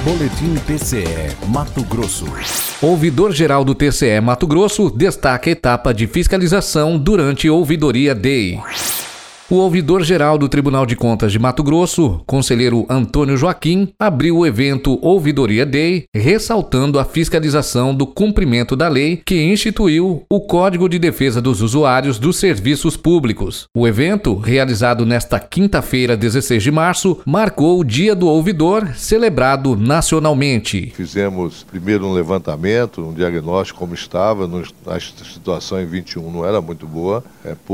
Boletim TCE Mato Grosso. Ouvidor-geral do TCE Mato Grosso destaca a etapa de fiscalização durante Ouvidoria Day. O ouvidor-geral do Tribunal de Contas de Mato Grosso, conselheiro Antônio Joaquim, abriu o evento Ouvidoria Day, ressaltando a fiscalização do cumprimento da lei que instituiu o Código de Defesa dos Usuários dos Serviços Públicos. O evento, realizado nesta quinta-feira, 16 de março, marcou o Dia do Ouvidor, celebrado nacionalmente. Fizemos primeiro um levantamento, um diagnóstico como estava, a situação em 21 não era muito boa,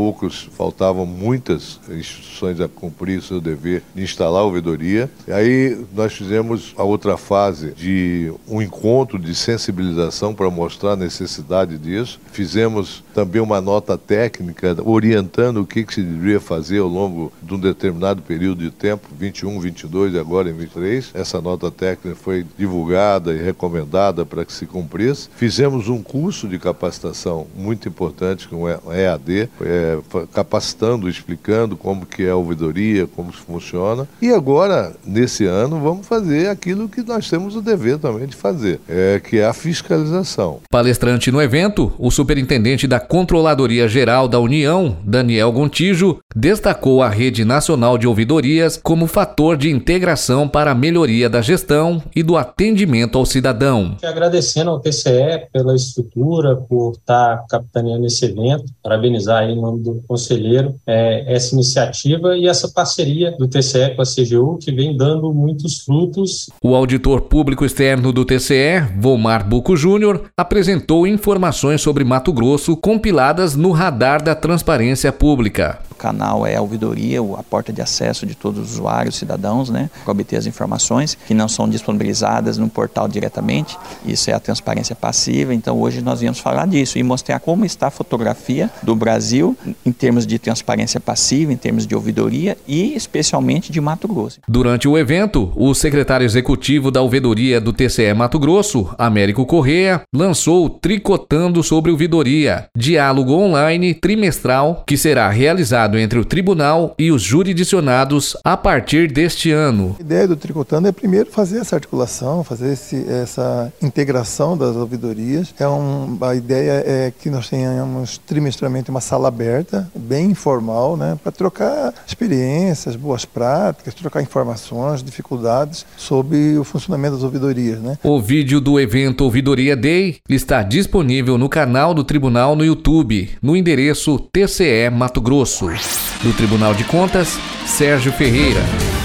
faltavam muitas instituições a cumprir o seu dever de instalar a ouvidoria. E aí nós fizemos a outra fase de um encontro de sensibilização para mostrar a necessidade disso. Fizemos também uma nota técnica orientando o que se deveria fazer ao longo de um determinado período de tempo, 21, 22 e agora em 23. Essa nota técnica foi divulgada e recomendada para que se cumprisse. Fizemos um curso de capacitação muito importante com o EAD, capacitando, explicando como que é a ouvidoria, como funciona. E agora, nesse ano, vamos fazer aquilo que nós temos o dever também de fazer, que é a fiscalização. Palestrante no evento, o superintendente da Controladoria Geral da União, Daniel Gontijo, destacou a Rede Nacional de Ouvidorias como fator de integração para a melhoria da gestão e do atendimento ao cidadão. Agradecendo ao TCE pela estrutura, por estar capitaneando esse evento, parabenizar aí em nome do conselheiro essa iniciativa e essa parceria do TCE com a CGU, que vem dando muitos frutos. O auditor público externo do TCE, Volmar Buco Júnior, apresentou informações sobre Mato Grosso compiladas no Radar da Transparência Pública. O canal é a ouvidoria, a porta de acesso de todos os usuários, cidadãos, para obter as informações que não são disponibilizadas no portal diretamente. Isso é a transparência passiva. Então hoje nós viemos falar disso e mostrar como está a fotografia do Brasil em termos de transparência passiva, em termos de ouvidoria e especialmente de Mato Grosso. Durante o evento, o secretário executivo da ouvidoria do TCE Mato Grosso, Américo Corrêa, lançou o Tricotando sobre Ouvidoria, diálogo online trimestral que será realizado entre o tribunal e os jurisdicionados a partir deste ano. A ideia do Tricotando é primeiro fazer essa articulação, fazer essa integração das ouvidorias. A ideia é que nós tenhamos trimestralmente uma sala aberta, bem informal, para trocar experiências, boas práticas, trocar informações, dificuldades sobre o funcionamento das ouvidorias. O vídeo do evento Ouvidoria Day está disponível no canal do Tribunal no YouTube, no endereço TCE Mato Grosso. Do Tribunal de Contas, Sérgio Ferreira.